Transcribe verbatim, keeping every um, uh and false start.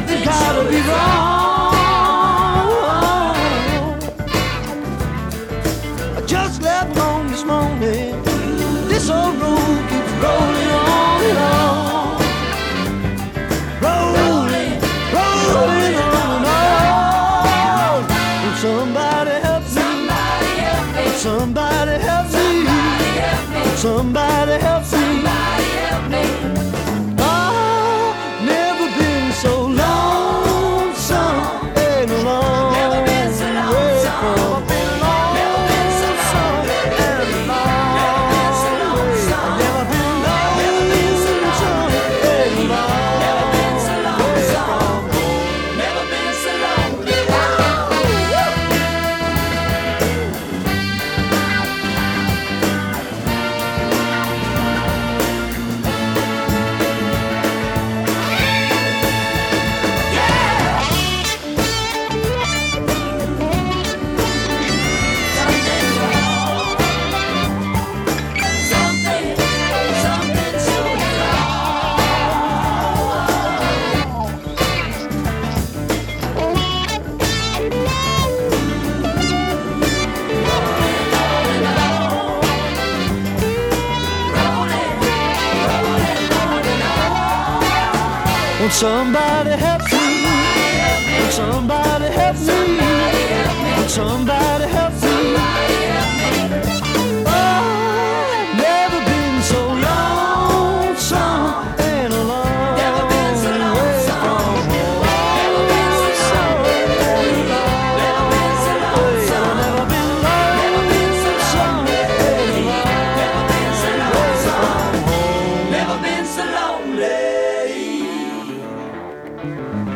something gotta be wrong. I just left home this morning. This old road keeps rolling on and on. Rolling, rolling on and on. Will somebody help me? Somebody help me. Somebody help me. Oh, never been so lonesome and alone. Never been so lonesome. Never been so lonesome and alone. Never been so lonesome. Never been lonesome and alone. Never been so lonesome. Never been so lonely. Won't somebody help me? Won't somebody help me? Won't somebody help me? Oh, never been so lonesome and alone. Never been so lonesome. Never been so lonesome and alone. Never been so lonesome. Never been lonesome and alone. Never been so lonesome. Never been so lonely.